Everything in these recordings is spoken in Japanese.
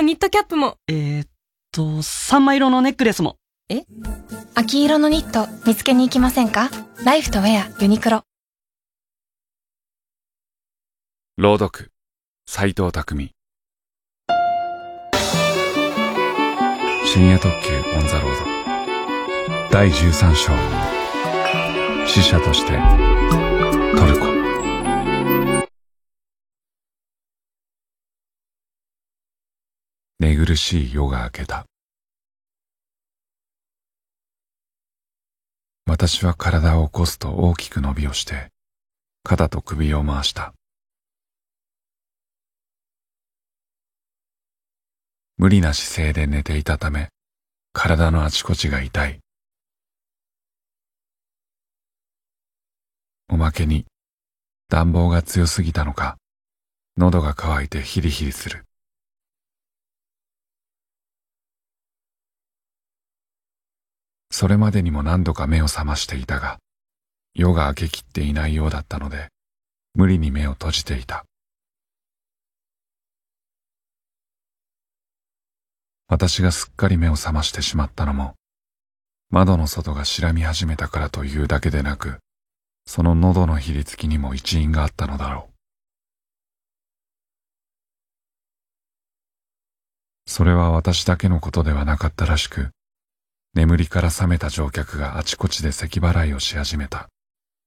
ニットキャップも。 サンマ色のネックレスも。 秋色のニット見つけに行きませんか？ライフとウェアユニクロ。 朗読斉藤匠。深夜特急オンザロード第13章、死者としてトルコ。寝苦しい夜が明けた。私は体を起こすと大きく伸びをして肩と首を回した。無理な姿勢で寝ていたため体のあちこちが痛い。おまけに暖房が強すぎたのか喉が渇いてヒリヒリする。それまでにも何度か目を覚ましていたが、夜が明けきっていないようだったので、無理に目を閉じていた。私がすっかり目を覚ましてしまったのも、窓の外が白み始めたからというだけでなく、その喉のひりつきにも一因があったのだろう。それは私だけのことではなかったらしく、眠りから覚めた乗客があちこちで咳払いをし始めた。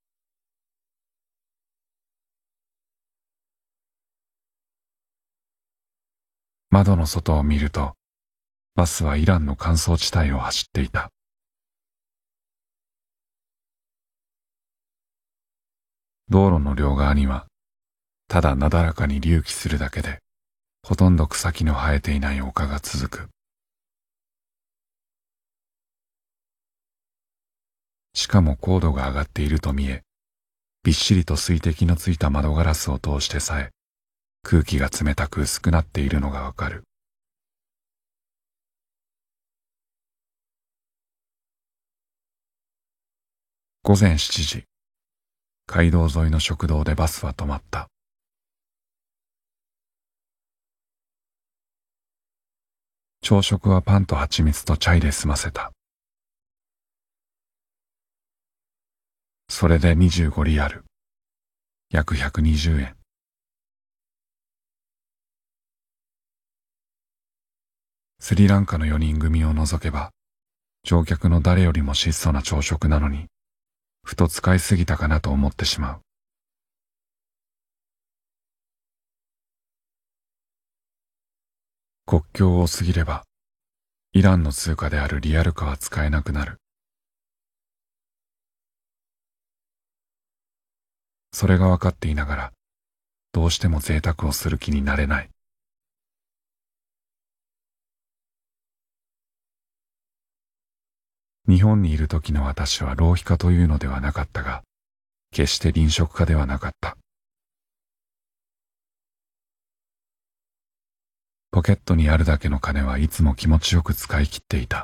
窓の外を見ると、バスはイランの乾燥地帯を走っていた。道路の両側には、ただなだらかに隆起するだけで、ほとんど草木の生えていない丘が続く。しかも高度が上がっていると見え、びっしりと水滴のついた窓ガラスを通してさえ、空気が冷たく薄くなっているのがわかる。午前7時、街道沿いの食堂でバスは止まった。朝食はパンと蜂蜜とチャイで済ませた。それで25リアル、約120円。スリランカの4人組を除けば、乗客の誰よりも質素な朝食なのに、ふと使いすぎたかなと思ってしまう。国境を過ぎれば、イランの通貨であるリアル化は使えなくなる。それが分かっていながら、どうしても贅沢をする気になれない。日本にいる時の私は浪費家というのではなかったが、決して臨食家ではなかった。ポケットにあるだけの金はいつも気持ちよく使い切っていた。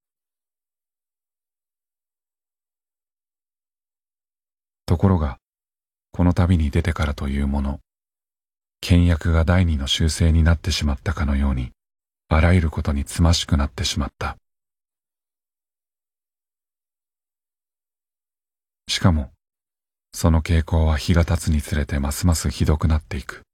ところが、この旅に出てからというもの、倹約が第二の習性になってしまったかのように、あらゆることにつましくなってしまった。しかも、その傾向は日が経つにつれてますますひどくなっていく。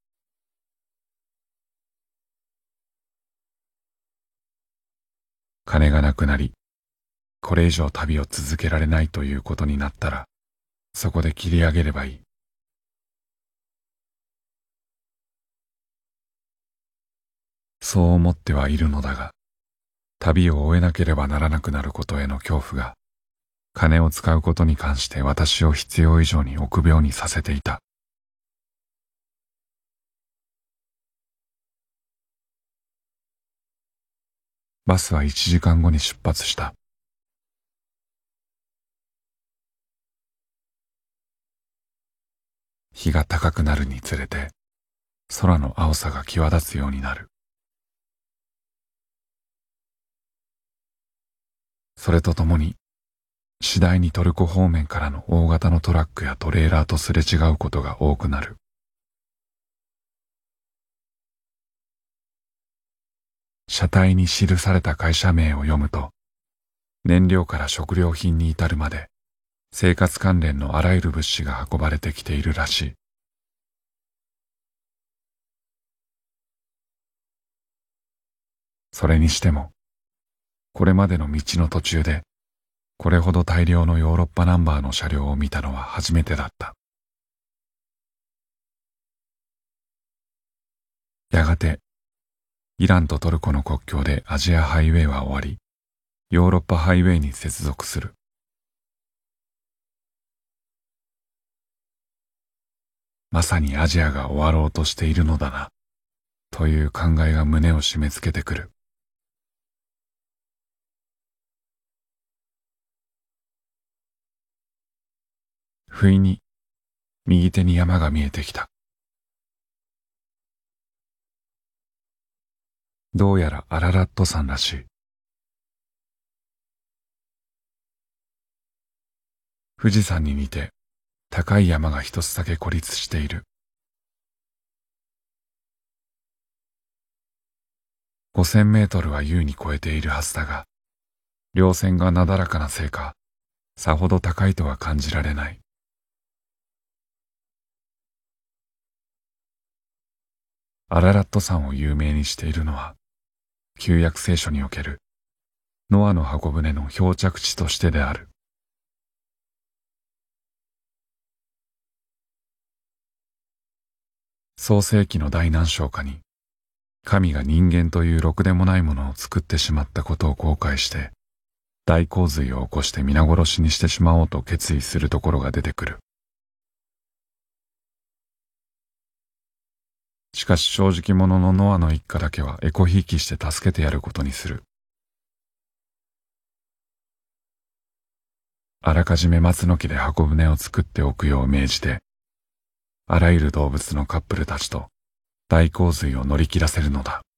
金がなくなり、これ以上旅を続けられないということになったら、そこで切り上げればいい。そう思ってはいるのだが、旅を終えなければならなくなることへの恐怖が、金を使うことに関して私を必要以上に臆病にさせていた。バスは1時間後に出発した。日が高くなるにつれて、空の青さが際立つようになる。それとともに、次第にトルコ方面からの大型のトラックやトレーラーとすれ違うことが多くなる。 車体に記された会社名を読むと、燃料から食料品に至るまで生活関連のあらゆる物資が運ばれてきているらしい。それにしても、これまでの道の途中でこれほど大量のヨーロッパナンバーの車両を見たのは初めてだった。やがてイランとトルコの国境でアジアハイウェイは終わり、ヨーロッパハイウェイに接続する。まさにアジアが終わろうとしているのだな、という考えが胸を締め付けてくる。不意に右手に山が見えてきた。どうやらアララット山らしい。富士山に似て高い山が一つだけ孤立している。5000メートルは優に超えているはずだが、稜線がなだらかなせいか、さほど高いとは感じられない。アララット山を有名にしているのは、旧約聖書におけるノアの箱舟の漂着地としてである。創世記の大難消化に、神が人間というろくでもないものを作ってしまったことを後悔して、大洪水を起こして皆殺しにしてしまおうと決意するところが出てくる。しかし正直者のノアの一家だけはエコひいきして助けてやることにする。あらかじめ松の木で箱舟を作っておくよう命じて、あらゆる動物のカップルたちと大洪水を乗り切らせるのだ。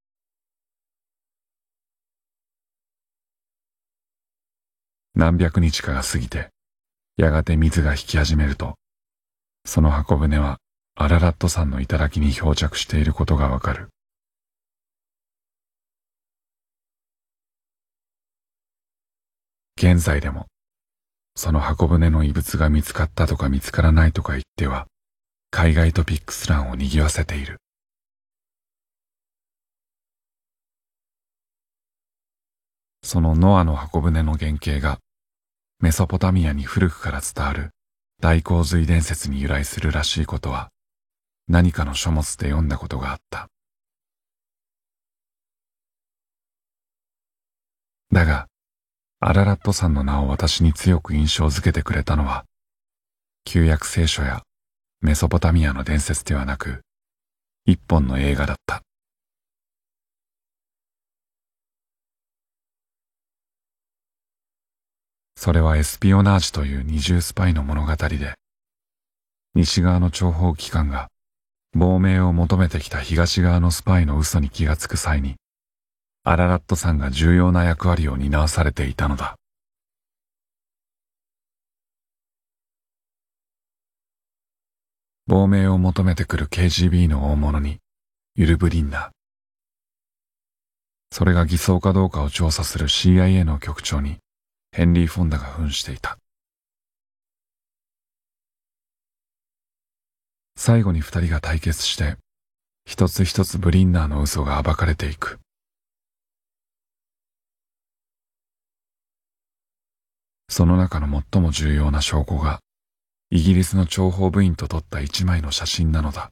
何百日かが過ぎて、やがて水が引き始めると、その箱舟はアララット山の頂に漂着していることがわかる。現在でも、その箱舟の遺物が見つかったとか見つからないとか言っては、海外トピックス欄を賑わせている。そのノアの箱舟の原型が、メソポタミアに古くから伝わる大洪水伝説に由来するらしいことは、何かの書物で読んだことがあった。だが、アララット山の名を私に強く印象づけてくれたのは、旧約聖書やメソポタミアの伝説ではなく、一本の映画だった。それはエスピオナージュという二重スパイの物語で、西側の諜報機関が亡命を求めてきた東側のスパイの嘘に気がつく際に、アララット山が重要な役割を担わされていたのだ。亡命を求めてくる KGB の大物にユル・ブリンナー、それが偽装かどうかを調査する CIA の局長にヘンリー・フォンダが扮していた。最後に二人が対決して、一つ一つブリンナーの嘘が暴かれていく。その中の最も重要な証拠が、イギリスの諜報部員と撮った一枚の写真なのだ。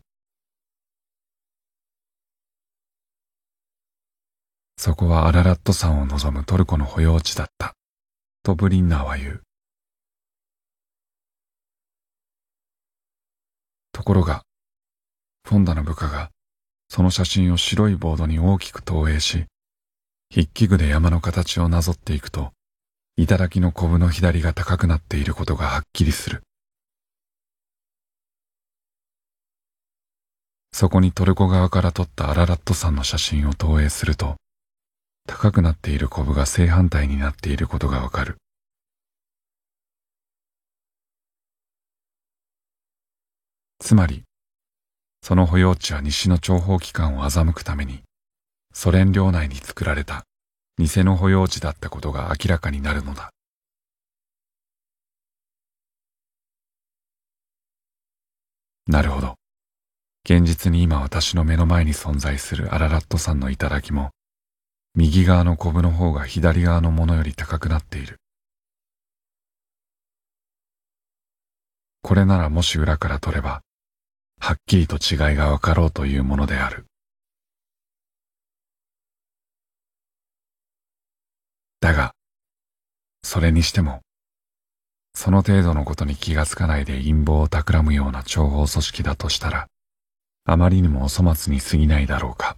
そこはアララット山を望むトルコの保養地だった、とブリンナーは言う。ところが、フォンダの部下がその写真を白いボードに大きく投影し、筆記具で山の形をなぞっていくと、頂のコブの左が高くなっていることがはっきりする。そこにトルコ側から撮ったアララット山の写真を投影すると、高くなっているコブが正反対になっていることがわかる。つまり、その保養地は西の諜報機関を欺くために、 ソ連領内に作られた偽の保養地だったことが明らかになるのだ。なるほど。現実に今私の目の前に存在するアララット山の頂も、右側のコブの方が左側のものより高くなっている。これならもし裏から取れば、はっきりと違いがわかろうというものである。だが、それにしても、その程度のことに気がつかないで陰謀を企むような諜報組織だとしたら、あまりにもお粗末に過ぎないだろうか。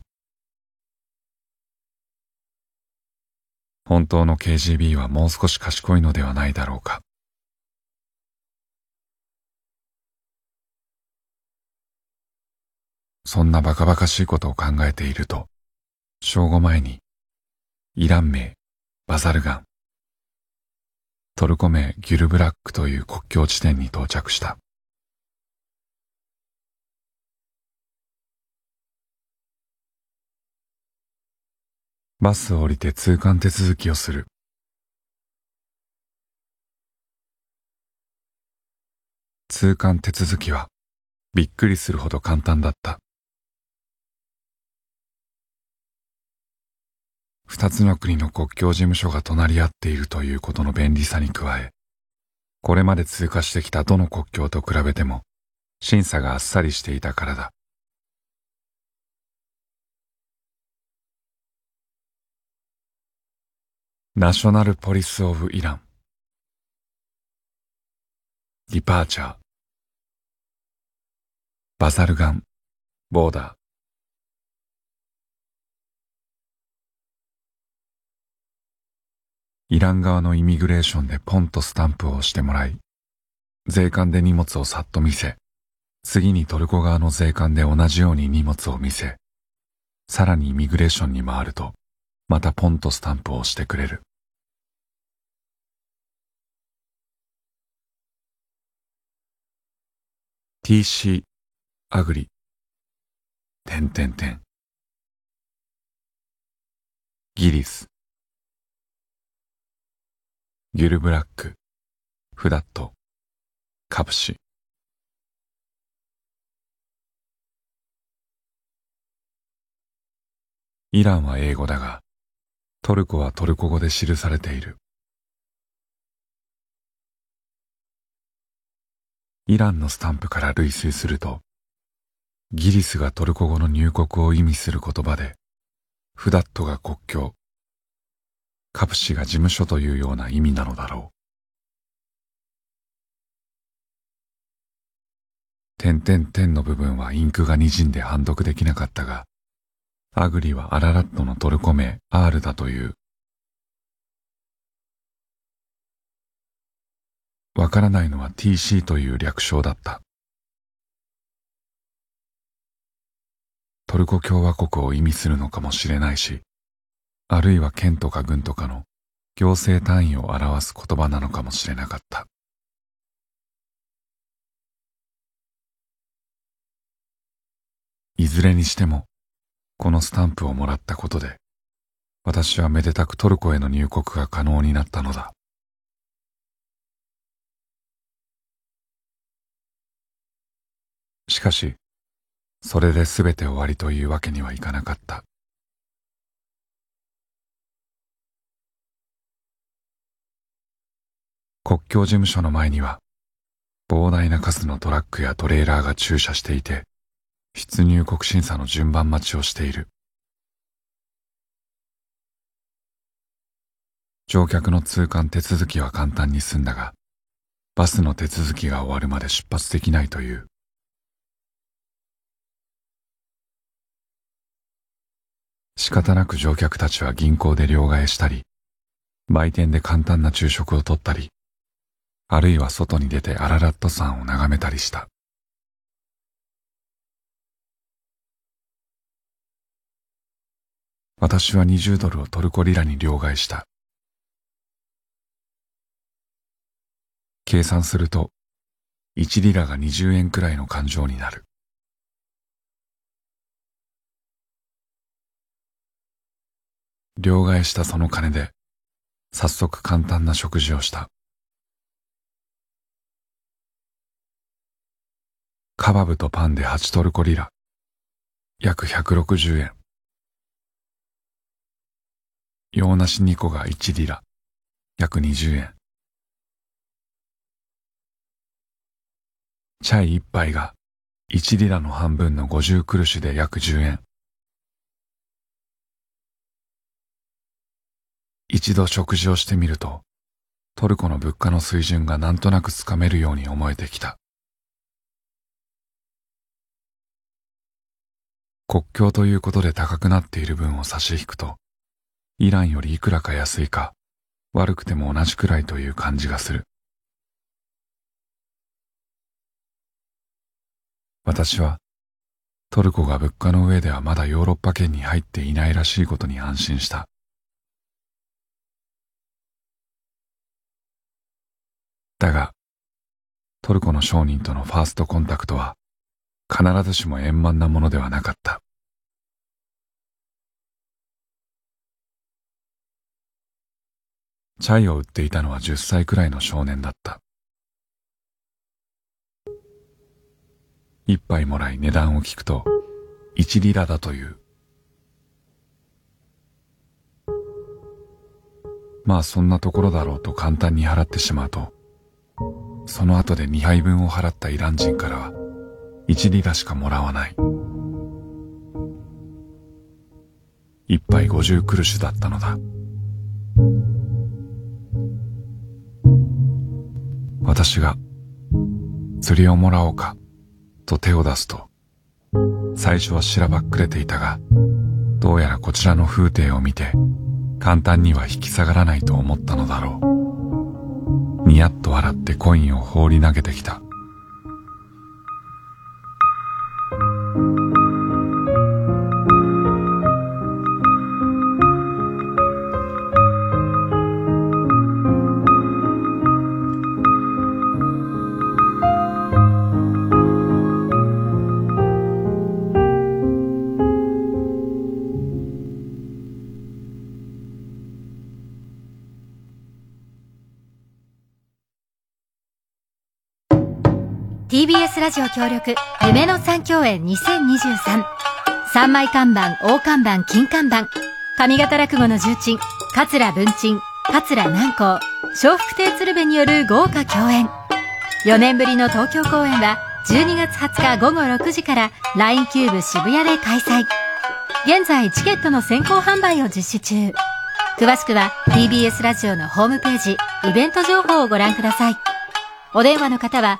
本当の KGB はもう少し賢いのではないだろうか。そんなバカバカしいことを考えていると、正午前に、イラン名、バザルガン、トルコ名ギュルブラックという国境地点に到着した。バスを降りて通関手続きをする。通関手続きはびっくりするほど簡単だった。二つの国の国境事務所が隣り合っているということの便利さに加え、これまで通過してきたどの国境と比べても審査があっさりしていたからだ。ナショナルポリスオブイラン。ディパーチャー。バザルガン、ボーダー。イラン側のイミグレーションでポンとスタンプを押してもらい、税関で荷物をさっと見せ、次にトルコ側の税関で同じように荷物を見せ、さらにイミグレーションに回ると、またポンとスタンプを押してくれる。TC、アグリ、ギリス、ギュルブラック、フダット、カプシ。イランは英語だが、トルコはトルコ語で記されている。イランのスタンプから類推すると、ギリスがトルコ語の入国を意味する言葉で、フダットが国境、カプシが事務所というような意味なのだろう。点々点の部分はインクが滲んで判読できなかったが、アグリはアララットのトルコ名 R だという。わからないのは TC という略称だった。トルコ共和国を意味するのかもしれないし、あるいは県とか郡とかの行政単位を表す言葉なのかもしれなかった。いずれにしても、このスタンプをもらったことで、私はめでたくトルコへの入国が可能になったのだ。しかし、それで全て終わりというわけにはいかなかった。国境事務所の前には、膨大な数のトラックやトレーラーが駐車していて、出入国審査の順番待ちをしている。乗客の通関手続きは簡単に済んだが、バスの手続きが終わるまで出発できないという。仕方なく乗客たちは銀行で両替したり、売店で簡単な昼食をとったり、あるいは外に出てアララット山を眺めたりした。私は20ドルをトルコリラに両替した。計算すると、1リラが20円くらいの勘定になる。 両替したその金で早速簡単な食事をした。カバブとパンで8トルコリラ、約160円。洋梨2個が1リラ、約20円。チャイ1杯が1リラの半分の50クルシュで約10円。一度食事をしてみると、トルコの物価の水準がなんとなくつかめるように思えてきた。国境ということで高くなっている分を差し引くと、イランよりいくらか安いか、悪くても同じくらいという感じがする。私は、トルコが物価の上ではまだヨーロッパ圏に入っていないらしいことに安心した。だが、トルコの商人とのファーストコンタクトは、必ずしも円満なものではなかった。チャイを売っていたのは10歳くらいの少年だった。一杯もらい値段を聞くと、1リラだという。まあそんなところだろうと簡単に払ってしまうと、その後で2杯分を払ったイラン人からは、1リラしかもらわない。一杯50クルシュだったのだ。私が釣りをもらおうかと手を出すと、最初はしらばっくれていたが、どうやらこちらの風体を見て簡単には引き下がらないと思ったのだろう。ニヤッと笑ってコインを放り投げてきた。 TBS ラジオ協力夢の三協演2023。三枚看板、大看板、金看板、上方落語の重鎮桂文珍、桂南光、笑福亭鶴瓶による豪華共演。4年ぶりの東京公演は12月20日午後6時から LINE キューブ渋谷で開催。現在チケットの先行販売を実施中。詳しくは TBS ラジオのホームページイベント情報をご覧ください。お電話の方は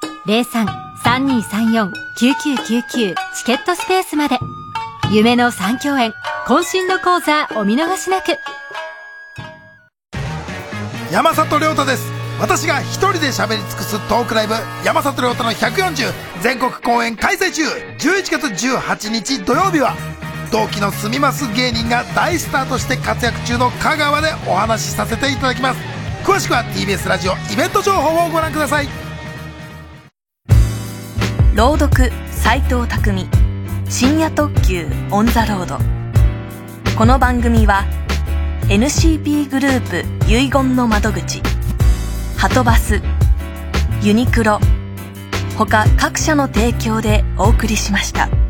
03-3234-9999 チケットスペースまで。夢の三協演、渾身の講座お見逃しなく。 山里亮太です。私が一人で喋り尽くすトークライブ、山里亮太の140全国公演開催中。11月18日土曜日は同期の住みます芸人が大スターとして活躍中の香川でお話しさせていただきます。詳しくは TBS ラジオイベント情報をご覧ください。 朗読斉藤匠、深夜特急オンザロード。この番組は NCP グループ遺言の窓口、はとバス、ユニクロ他各社の提供でお送りしました。